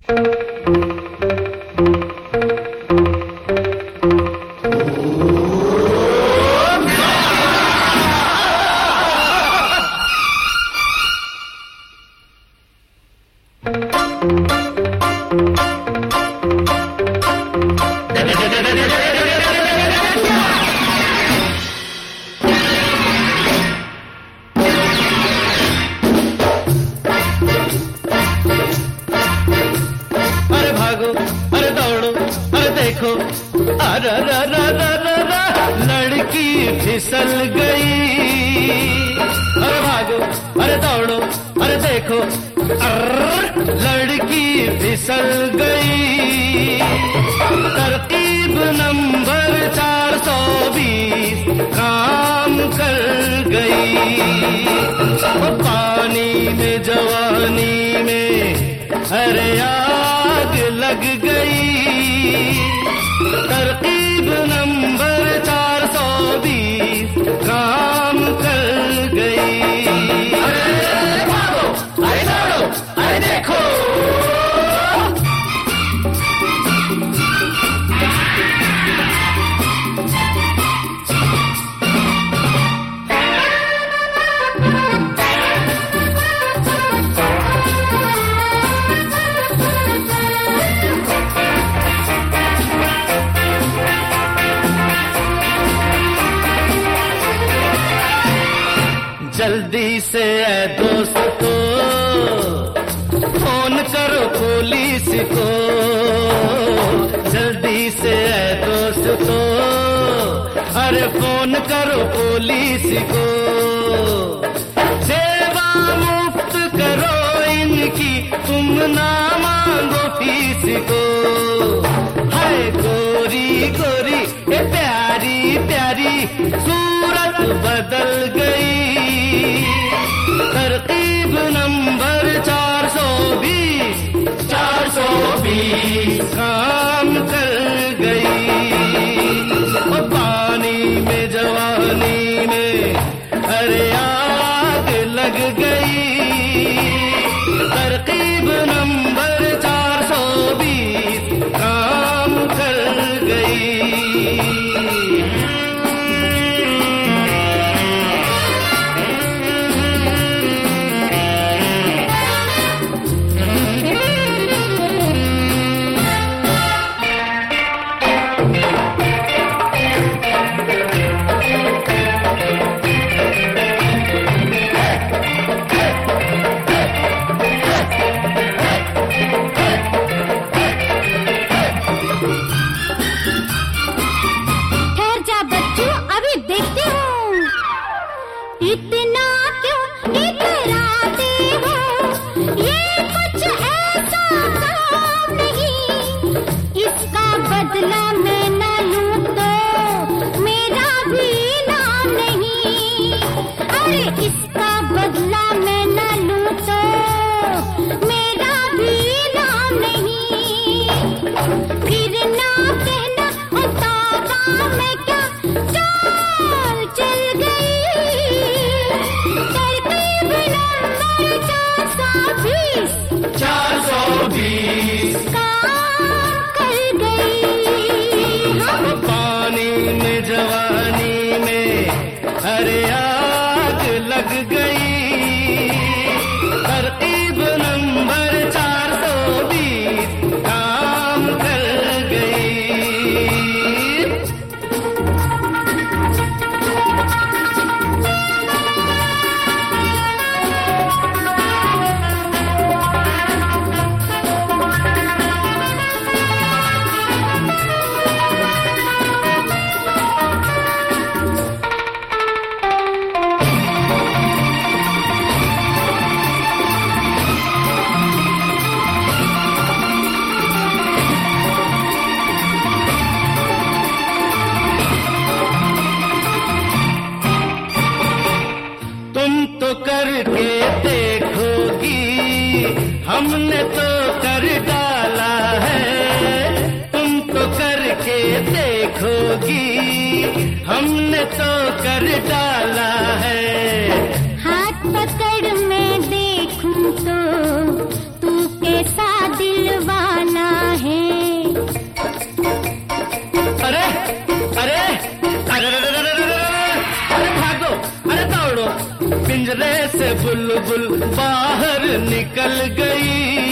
देखो अरे लड़की फिसल गई। अरे भागो अरे दौड़ो अरे देखो लड़की फिसल गई। तरकीब नंबर 420 काम कर गई। पानी में जवानी में अरे आग लग गई। तरकीब नंबर 420 काम कर गई। अरे भागो अरे दौड़ो अरे देखो जल्दी से दोस्तों फोन करो पुलिस को। जल्दी से दोस्तों अरे फोन करो पुलिस को। सेवा मुफ्त करो इनकी तुम ना मांगो फीस को। हाय गोरी गोरी ये प्यारी प्यारी सूरत बदल गई। तरकीब नंबर 420 काम कर गई। पानी में जवानी में अरे आग लग गई। तरकीब नंबर 420 काम कर गई। इतना क्यों इतराते हो, ये कुछ ऐसा काम नहीं। इसका बदला मैं न लूं तो मेरा भी नाम नहीं। अरे इसका बदला मैं न लूं तो मेरा भी नाम नहीं। फिर ना कहना तारा मैं क्या चाल चल गई। तरकीब नंबर 420 काम कर गई। पानी में जवानी में अरे आग लग गई। तरकीब नंबर 420 काम कर गई। तुम तो करके देखोगी हमने तो कर डाला है। तुम तो करके देखोगी हमने तो कर डाला है। हाथ पकड़ मैं देखूं तो तू कैसा दिलवा पिंजरे से बुलबुल बाहर निकल गई।